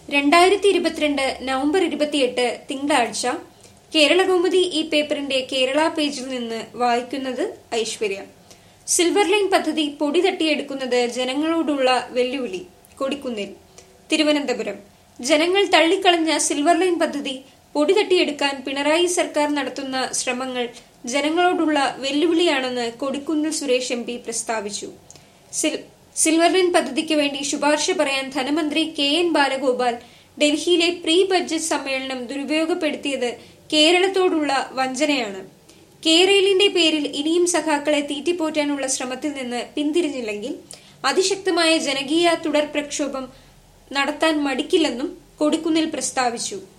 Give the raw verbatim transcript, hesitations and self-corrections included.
രണ്ടായിരത്തി ഇരുപത്തിരണ്ട് നവംബർ ഇരുപത്തിയെട്ട് തിങ്കളാഴ്ച കേരളകൗമുദി ഈ പേപ്പറിന്റെ കേരള പേജിൽ നിന്ന് വായിക്കുന്നത് ഐശ്വര്യ. സിൽവർ ലൈൻ പദ്ധതി പൊടി തട്ടിയെടുക്കുന്നത് ജനങ്ങളോടുള്ള വെല്ലുവിളി. കൊടിക്കുന്നിൽ. തിരുവനന്തപുരം. ജനങ്ങൾ തള്ളിക്കളഞ്ഞ സിൽവർ ലൈൻ പദ്ധതി പൊടി തട്ടിയെടുക്കാൻ പിണറായി സർക്കാർ നടത്തുന്ന ശ്രമങ്ങൾ ജനങ്ങളോടുള്ള വെല്ലുവിളിയാണെന്ന് കൊടിക്കുന്നിൽ സുരേഷ് എം പി പ്രസ്താവിച്ചു. സിൽവർ ലൈൻ പദ്ധതിക്ക് വേണ്ടി ശുപാർശ പറയാൻ ധനമന്ത്രി കെ എൻ ബാലഗോപാൽ ഡൽഹിയിലെ പ്രീ ബഡ്ജറ്റ് സമ്മേളനം ദുരുപയോഗപ്പെടുത്തിയത് കേരളത്തോടുള്ള വഞ്ചനയാണ്. കേരളിന്റെ പേരിൽ ഇനിയും സഖാക്കളെ തീറ്റിപ്പോറ്റാനുള്ള ശ്രമത്തിൽ നിന്ന് പിന്തിരിഞ്ഞില്ലെങ്കിൽ അതിശക്തമായ ജനകീയ തുടർ പ്രക്ഷോഭം നടത്താൻ മടിക്കില്ലെന്നും കൊടിക്കുന്നിൽ പ്രസ്താവിച്ചു.